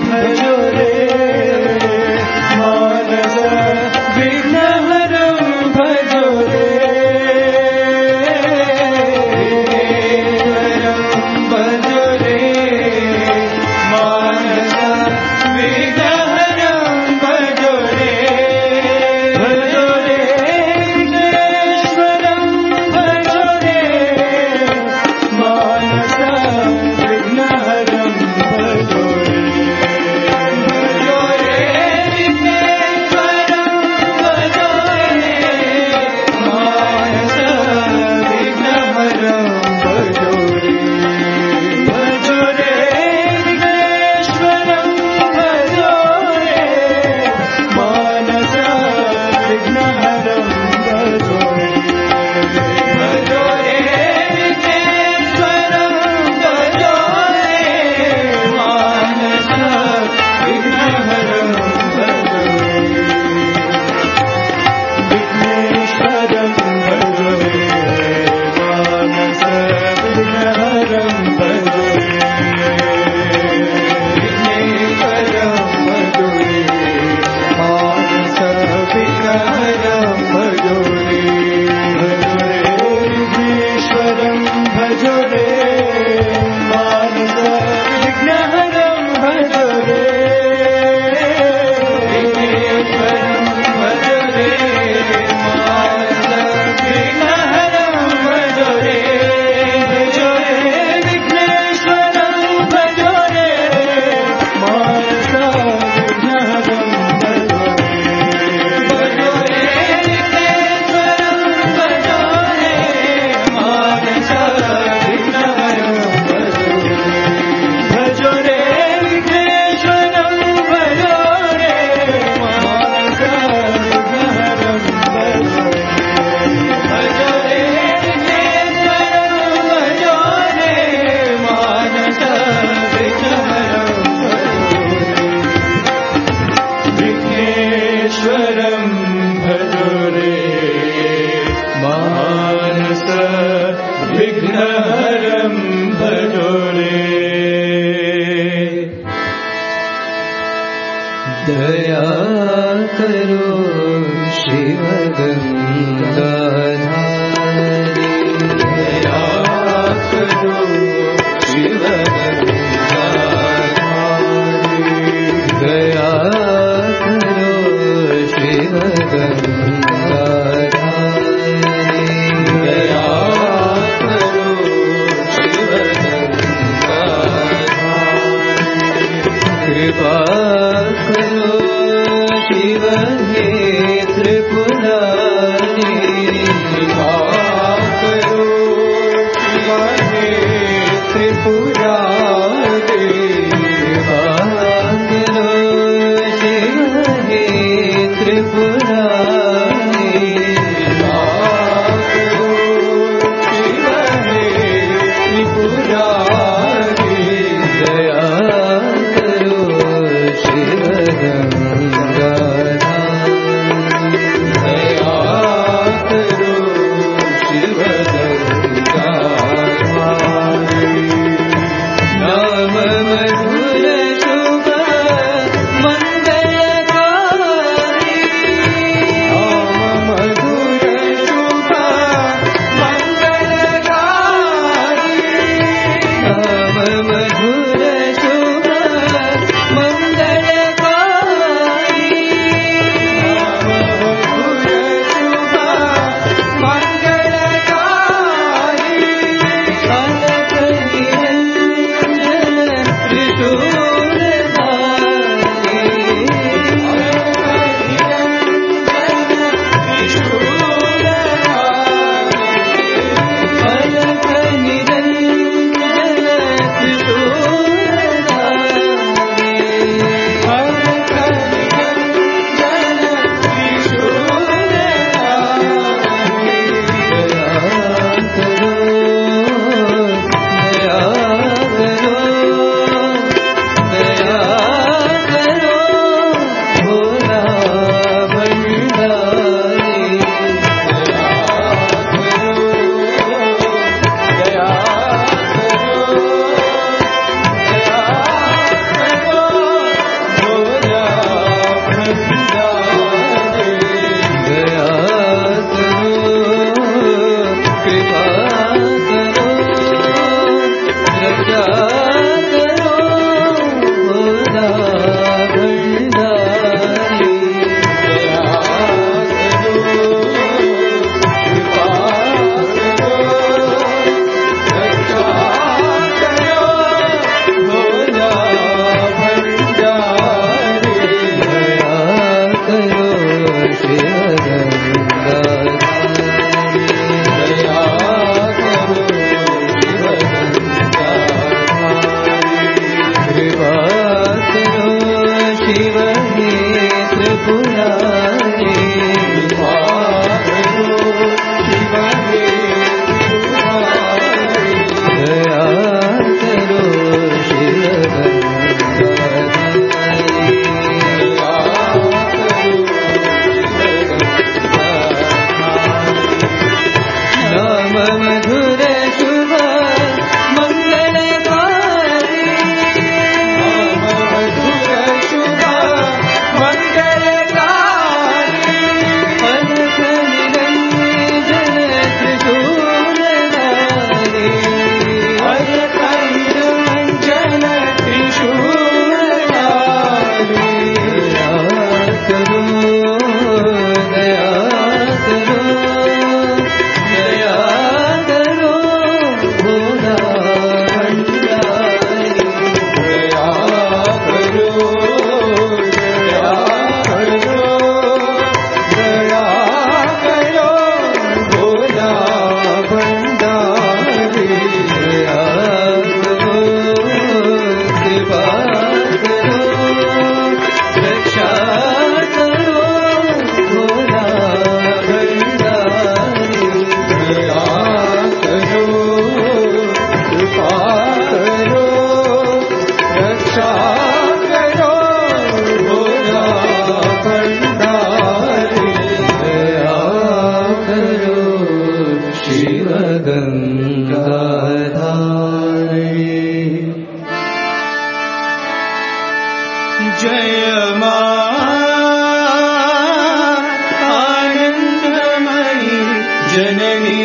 दया जय मां आनंदमयी जननी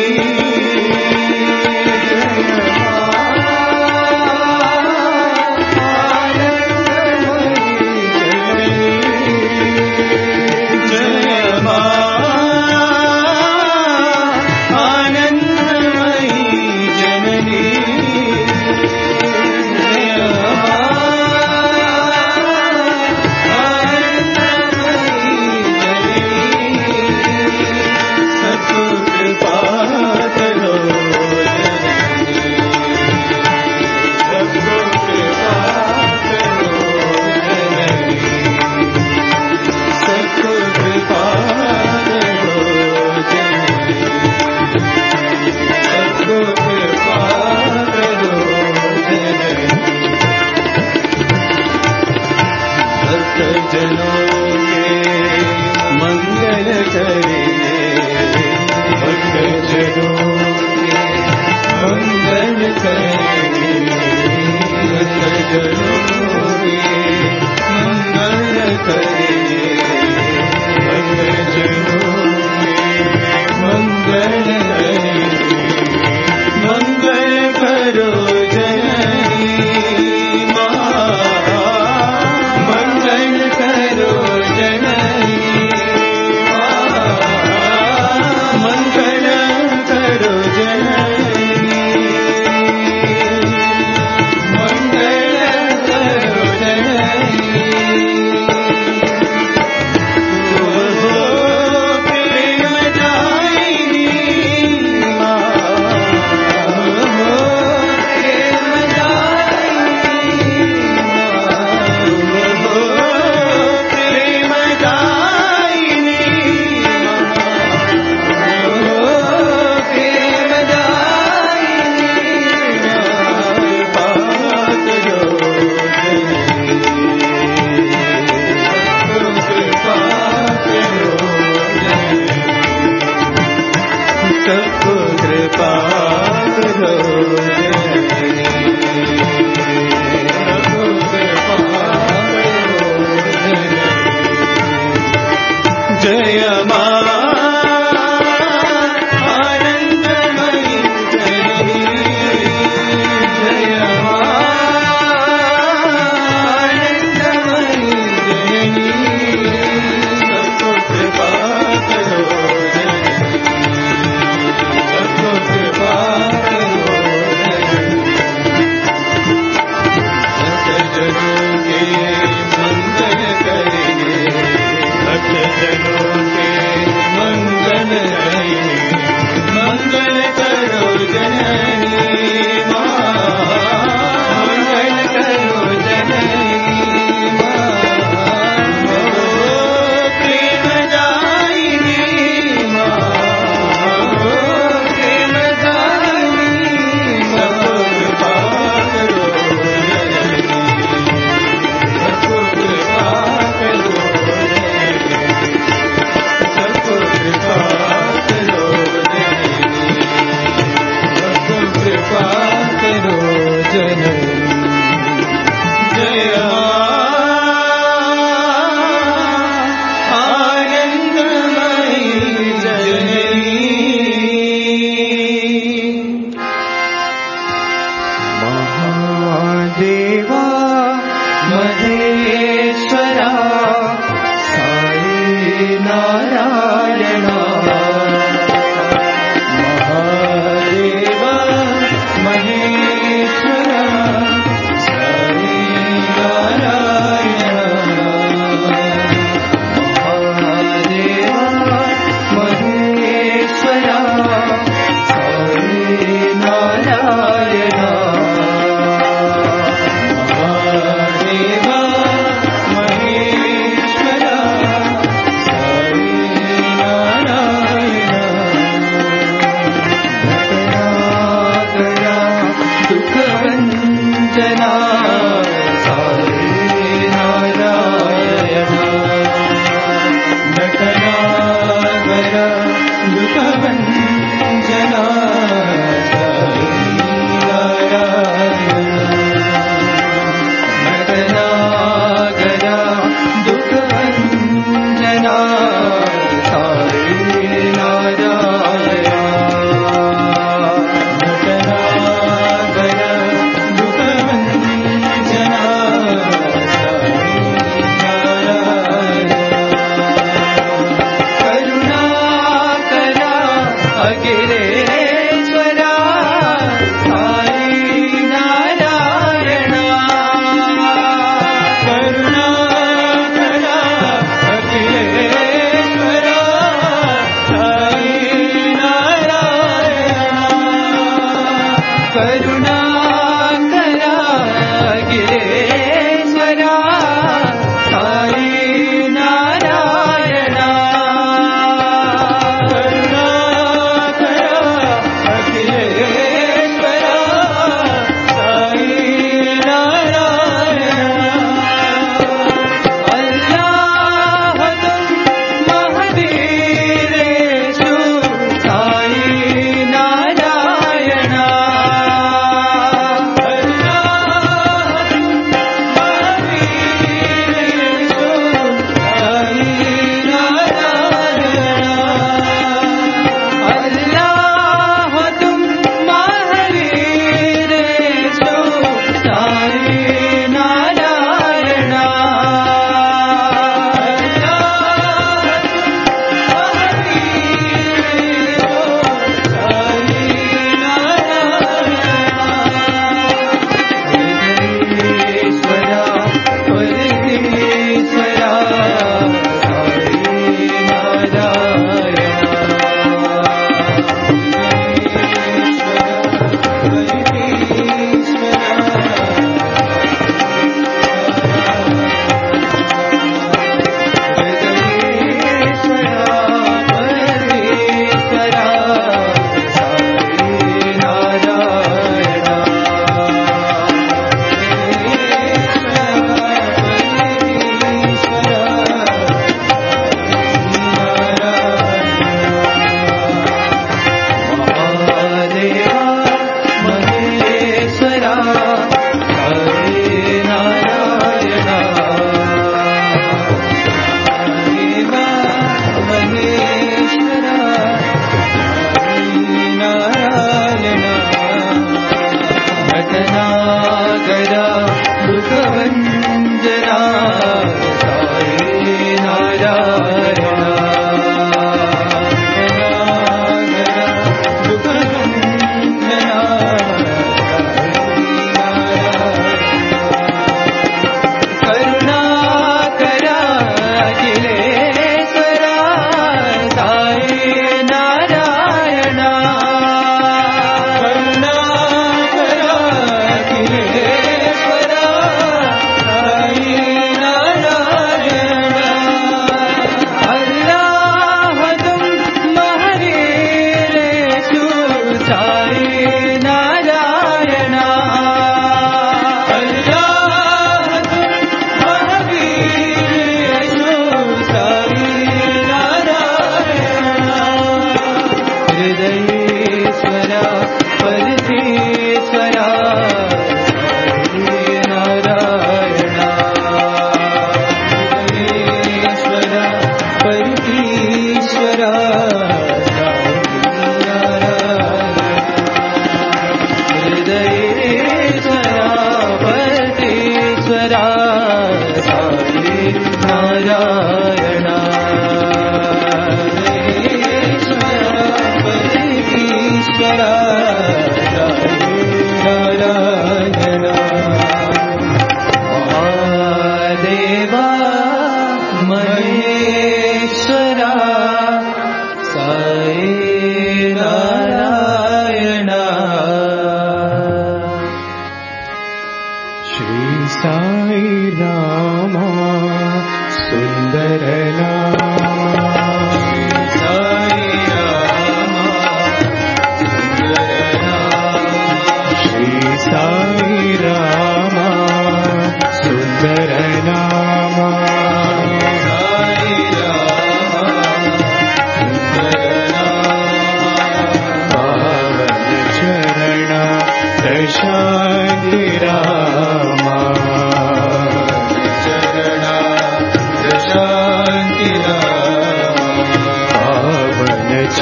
जनों के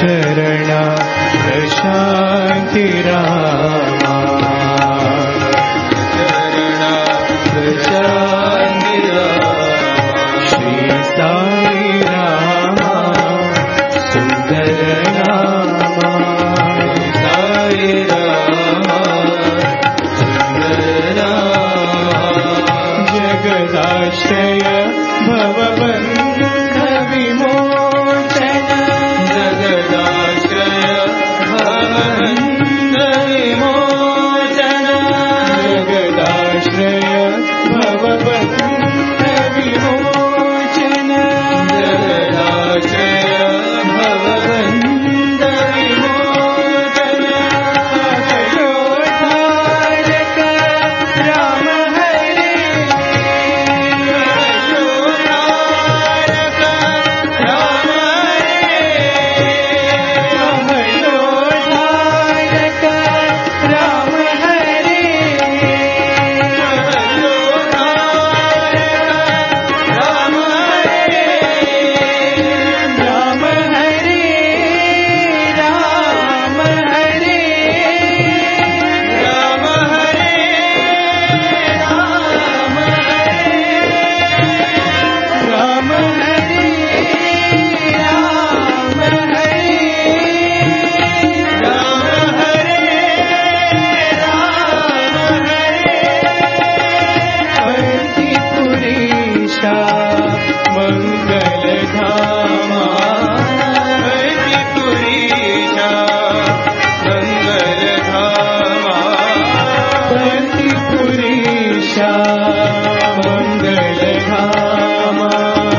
चरण प्रशांति रामा प्रशांति रामा श्री साई रामा सुंदर नामा साई रामा सुंदर नामा जगदाश्रय भवबंध विमोचन जगदाश्रय भवबंध विमोचन जगदाश्रय भवबंध विमोचन जगदाश्रय भवबंध विमोचन अयोधारक राम हरे अयोधारक राम हरे अयोधारक राम हरे राम हरे राम हरे राम हरे राम हरे राम हरे राम हरे राम हरे राम हरे पुरीशा मंगल धामा पुरीशा मंगल धामा पुरीशा मंगल धामा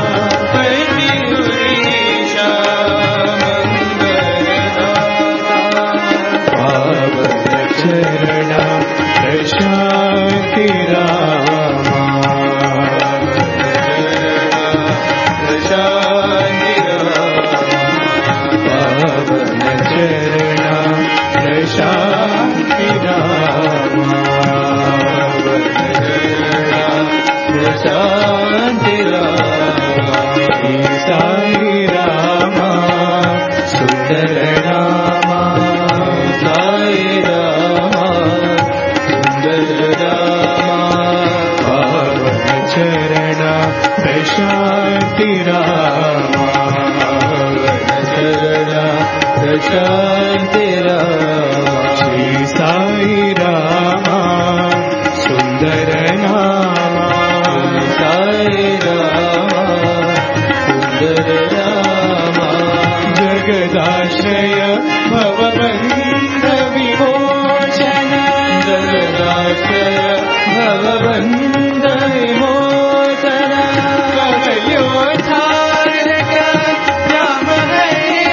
पुरीशा मंगल धामा पावन चरण प्रशांति रामा प्रशांति रामा पावन चरण प्रशांति रामा प्रशांति रामा श्री साई रामा सुंदर नामा साई रामा सुंदर नामा पावन चरण प्रशांति रामा चरण प्रशांति रामा श्री साई रामा सुंदर नामा साई रामा सुंदर नामा जगदाश्रय भवबंध विमोचन जगदाश्रय भवबंध विमोचन अयोधारक राम हरे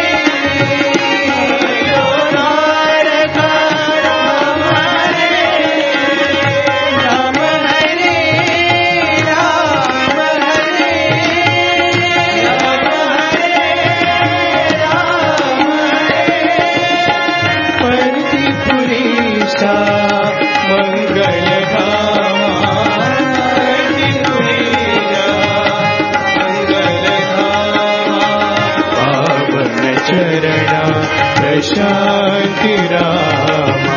अयोधारक राम हरे राम हरे राम हरे राम हरे पुरीशा मंगल धामा पुरीशा मंगल धामा पावन चरण प्रशांति रामा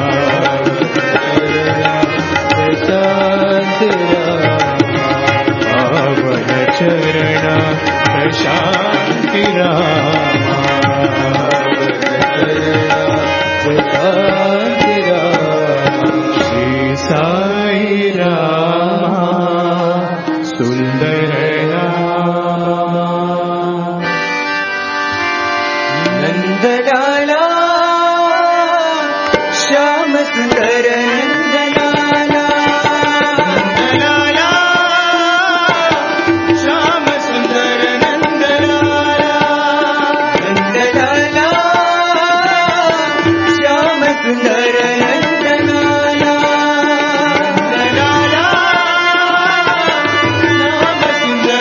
प्रशांति रामा पावन चरण प्रशांति रामा प्रशांति रामा श्री साई रामा सुंदर नामा नंदलाला श्याम सुंदर नंदलाला नंदलाला श्याम सुंदर नंदलाला नंदलाला श्याम सुंदर नंदलाला नंदलाला श्याम सुंदर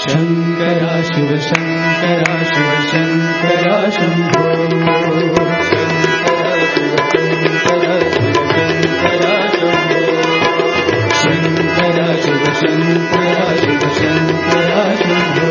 शंकरा शिव शंकरा शिव शंकरा शंभो शंकरा शिव शंकरा शिव शंकरा शंभो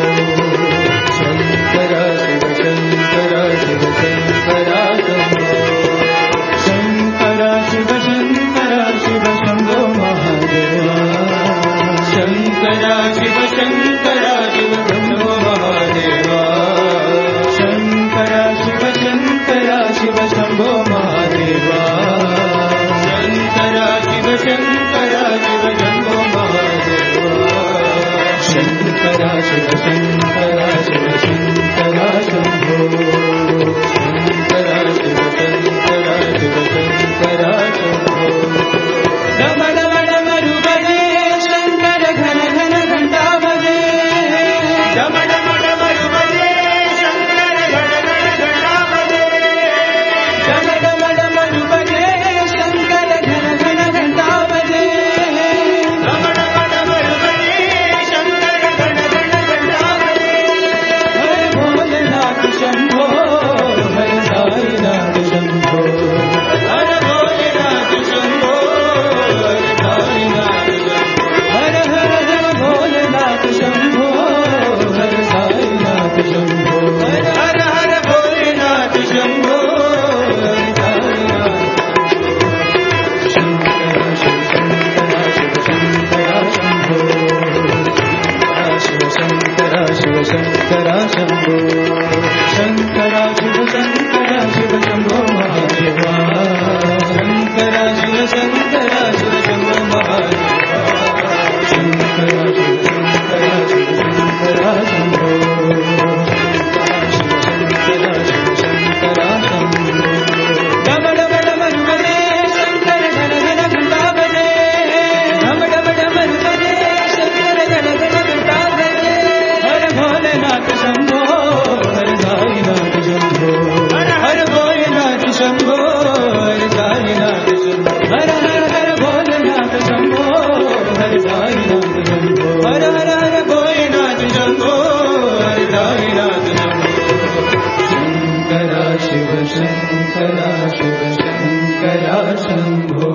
शंकरा शिव शंकरा शिव शंकरा शंभो शंकरा शिव शंकरा शिव शंभो महादेवा शंकरा शिव शंकरा शिव शंभो महादेवा शंकरा शिव शंकरा शिव शंभो महादेवा शंकरा शिव शंकरा शिव शंभो महादेवा शंकरा शिव शंकरा शिव शंकरा शंभो शंकरा शिव शंकरा शिव शंकरा शंभो डम डम डमरू बजे शंकर घन घन घंटा बजे डम डम डमरू बजे शंकर घन घन घंटा बजे डम डम डमरू बजे शंकर घन घन घंटा बजे डम डम डमरू बजे शंकर घन घन घंटा बजे हरे भोलेनाथ शंभो हरे साईनाथ शंभो हरे भोलेनाथ शंभो हरे साईनाथ शंभो हर हर हर भोलेनाथ शंभो हरे साईनाथ शंभो हर हर हर भोलेनाथ शंभो हरे साईनाथ शंकरा शिव शंकरा शिव शंकरा शंभो शिव शंकरा शिव शंकरा शंभो शंकरा शिव शंकरा शिव शंभो महादेवा शंकरा शिव शंकरा शिव शंभो महादेवा शंकरा शिव शंकरा शिव शंकरा शंभो शिव शंकरा शिव शंकरा शंभो डम डम डमरू बजे शंकर घन घन घंटा बजे डम डम डमरू बजे शंकर घन घन घंटा बजे हर भोलेनाथ शंभो हर साईनाथ शंभो हर भोलेनाथ शंभो हर साईनाथ शंभो हर हर हर भोलेनाथ शंभो हर साईनाथ शंभो हर हर हर भोलेनाथ शंभो हर साईनाथ शंभो शंकरा शिव शंकरा शिव शंकरा शंभो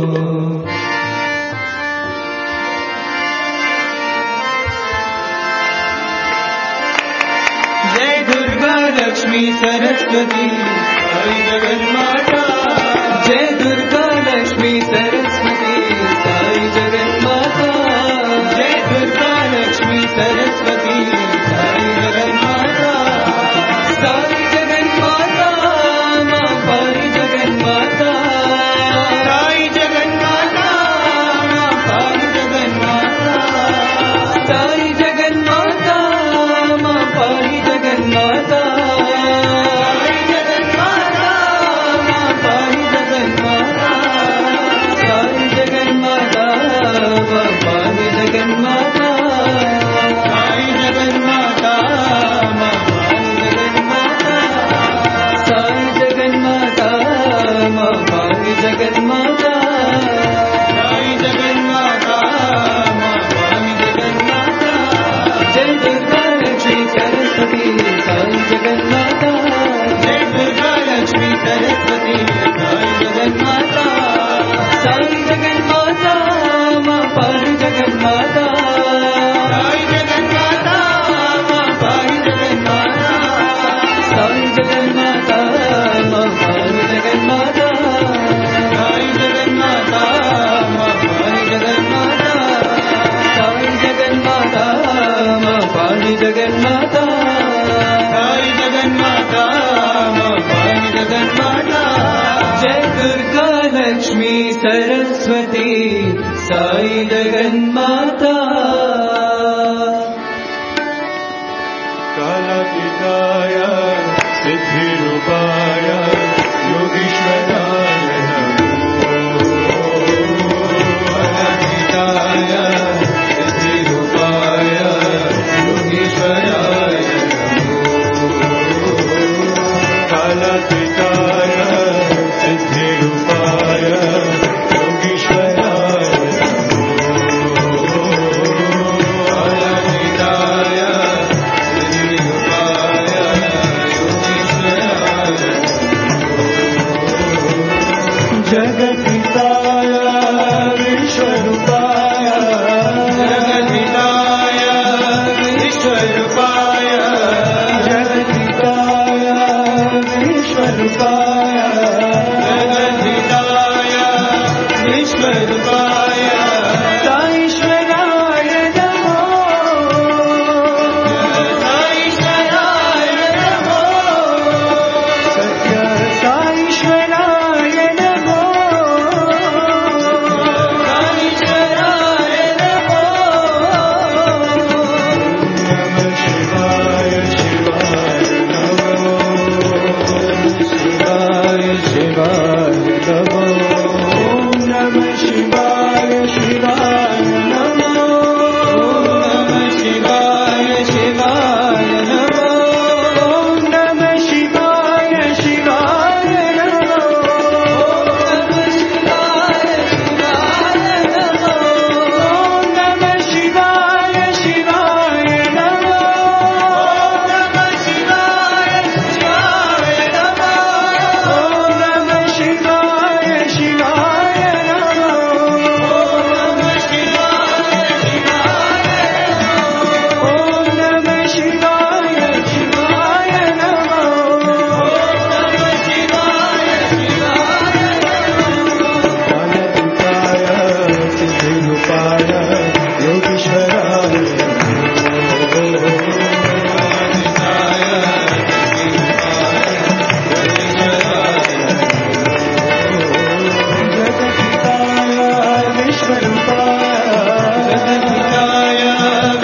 जय दुर्गा लक्ष्मी सरस्वती साई जगन्माता जय दुर्गा लक्ष्मी सरस्वती साई जगन्माता जय दुर्गा लक्ष्मी सरस्वती साई जगन्माता साई जगन्माता मां पारी जगन्माता साई जगन्माता मां पारी जगन्माता साई जगन्माता मां पारी जगन्माता साई जगन्माता मां पारी जगन्माता साई जगन्माता मां पारी जगन्माता साई जगन्माता मां पारी जगन्माता साई जगन्माता मां पारी जगन्माता साई जगन्माता मां पारी जगन्माता जय दुर्गा लक्ष्मी सरस्वती साई जगन्माता जय दुर्गा लक्ष्मी सरस्वती साई जगन्माता साई जगन्माता मां पारी जगन्माता साई जगन्माता मां पारी जगन्माता साई जगन्माता मां पारी जगन्माता साई जगन्माता मां पारी जगन्माता साई जगन्माता मां पारी जगन्माता साई जगन्माता मां पारी जगन्माता जय दुर्गा लक्ष्मी सरस्वती साई जगन्माता कालातीताय सिद्धिरूपाय योगीश्वराय कालातीताय सिद्धिरूपाय योगीश्वराय कालातीताय सिद्धिरूपाय योगीश्वराय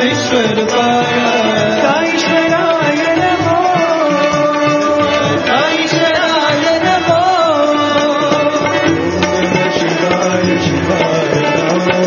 विश्वरूपाय साईश्वराय नमो साईश्वराय नमो शिवाय शिवाय नमो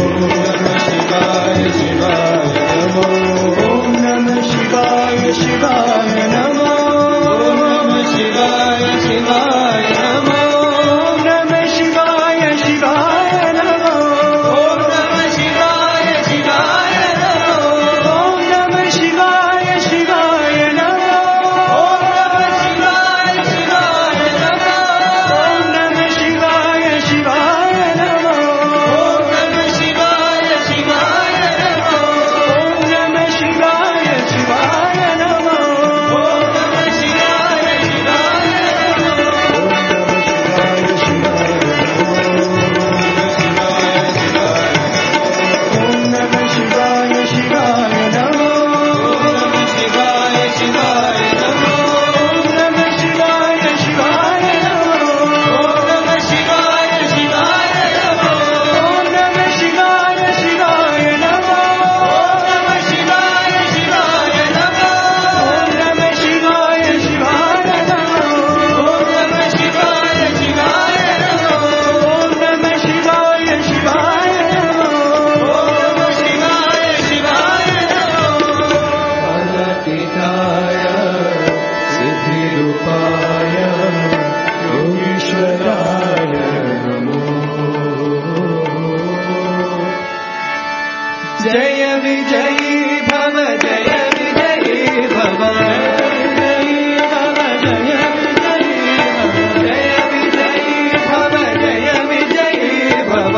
शिवाय शिवाय नमो ओम नमः शिवाय शिवाय नमो ओम शिवाय शिवाय नमो ओम नमः शिवाय शिवाय नमो ओम नमः शिवाय शिवाय नमो ओम नमः शिवाय शिवाय नमो ओम नमः शिवाय शिवाय नमो ओम नमः शिवाय शिवाय नमो ओम नमः शिवाय शिवाय नमो ओम नमः शिवाय शिवाय नमो ओम नमः शिवाय शिवाय नमो ओम नमः शिवाय शिवाय नमो ओम नमः शिवाय शिवाय नमो ओम नमः शिवाय शिवाय नमो ओम नमः शिवाय शिवाय नमो ओम नमः शिवाय शिवाय नमो ओम नमः शिवाय शिवाय नमो ओम नमः शिवाय शिवाय नमो ओम नमः शिवाय शिवाय नमो ओम नमः शिवाय शिवाय नमो अनतिताय सिद्धिरूपाय योगीश्वराय नमो जय विजयी भव जय विजयी भव जय विजयी भव जय विजयी भव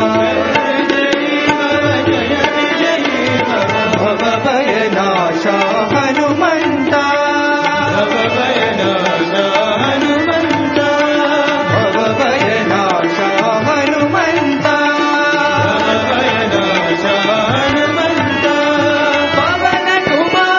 भव भयनाश हनुमन्ता भव भयनाश हनुमन्ता भव भयनाश हनुमन्ता भव भयनाश हनुमन्ता पवन कुमार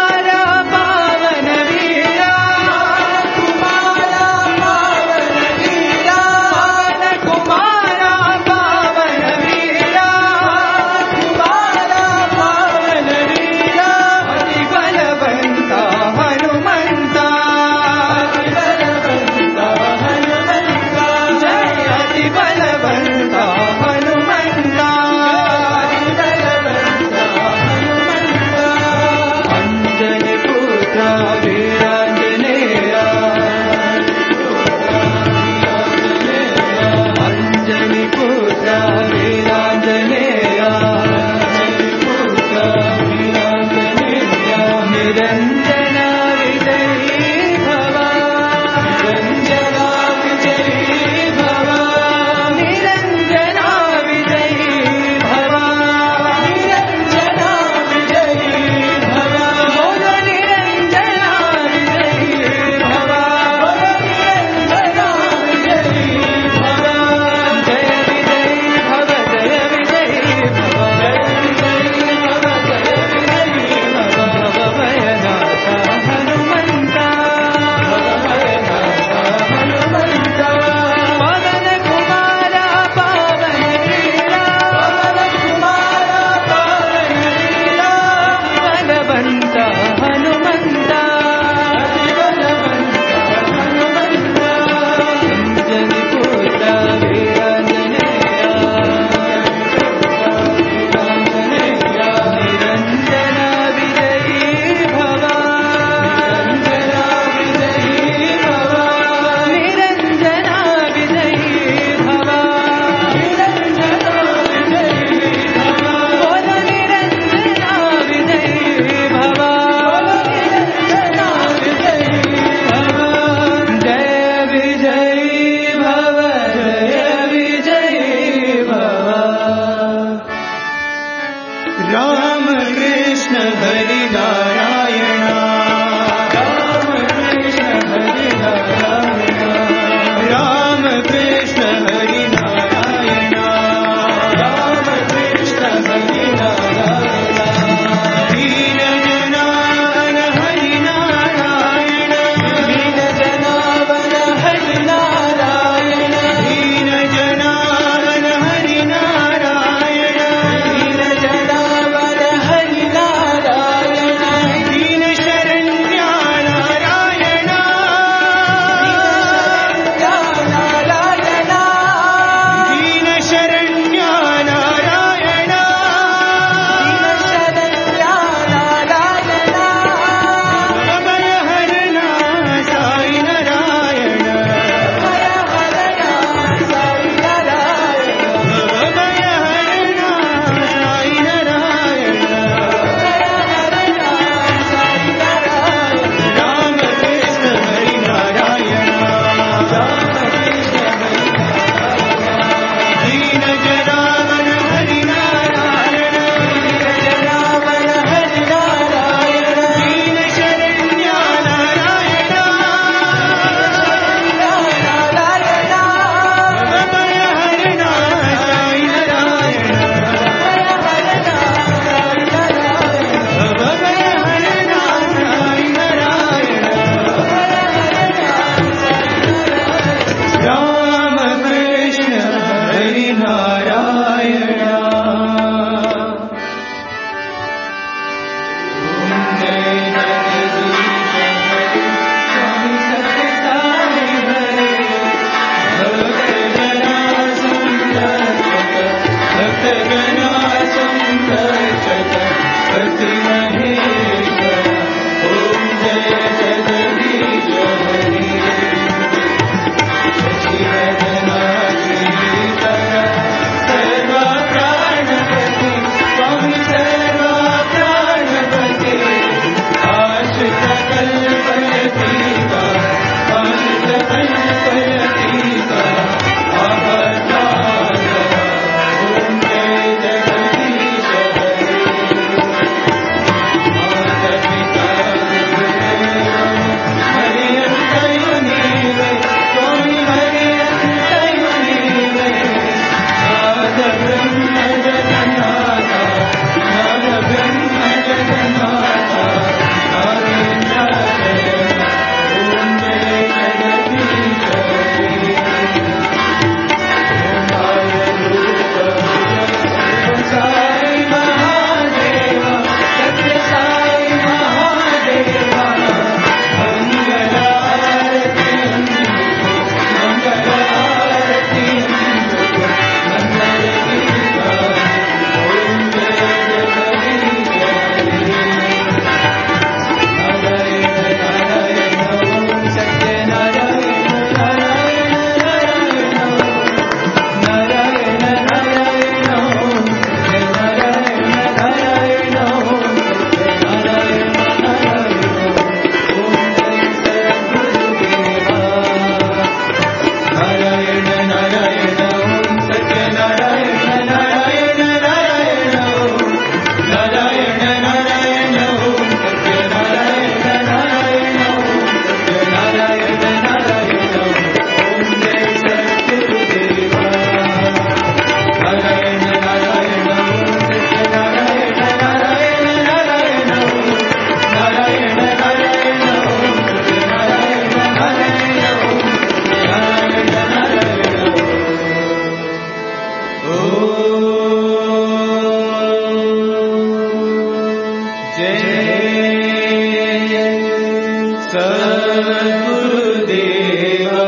सद्गुरुदेवा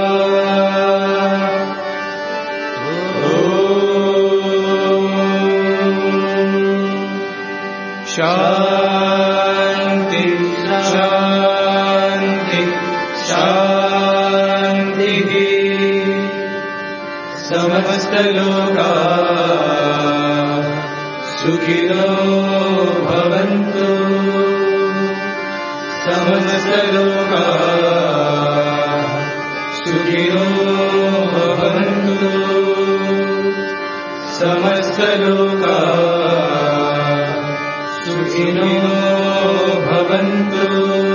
शांति शांति शांति समस्त लोका सुखिनो भवन्तु समस्त लोका सुखिनो भवन्तु समस्त लोका सुखिनो भवन्तु।